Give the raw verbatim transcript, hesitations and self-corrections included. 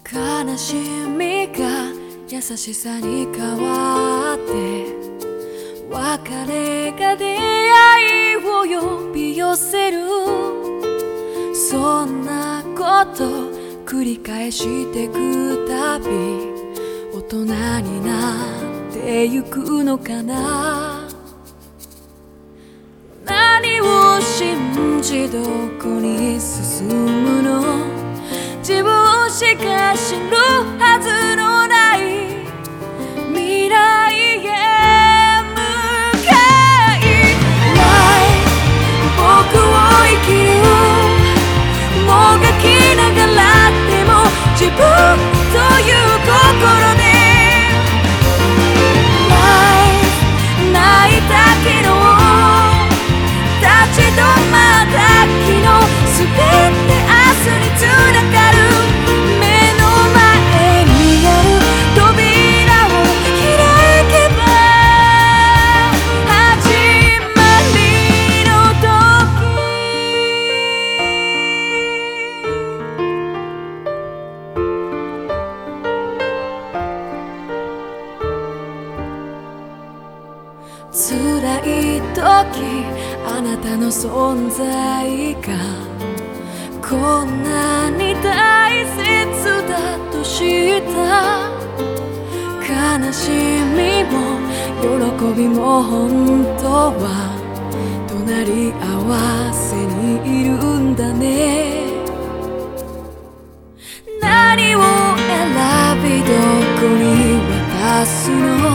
悲しみが優しさに変わって別れが出会いを呼び寄せる、そんなこと繰り返してくたび大人になってゆくのかな。何を信じどこに進むの、自分しか知るはずのない未来へ向かい、僕を生きるもがきながらでも自分という心で泣いた昨日立ち止まった昨日、すべて明日につながる目の前にある扉を開けば始まりの時、辛い時あなたの存在がこんなに大切だと知った、悲しみも喜びも本当は隣り合わせにいるんだね。何を選びどこに渡すの、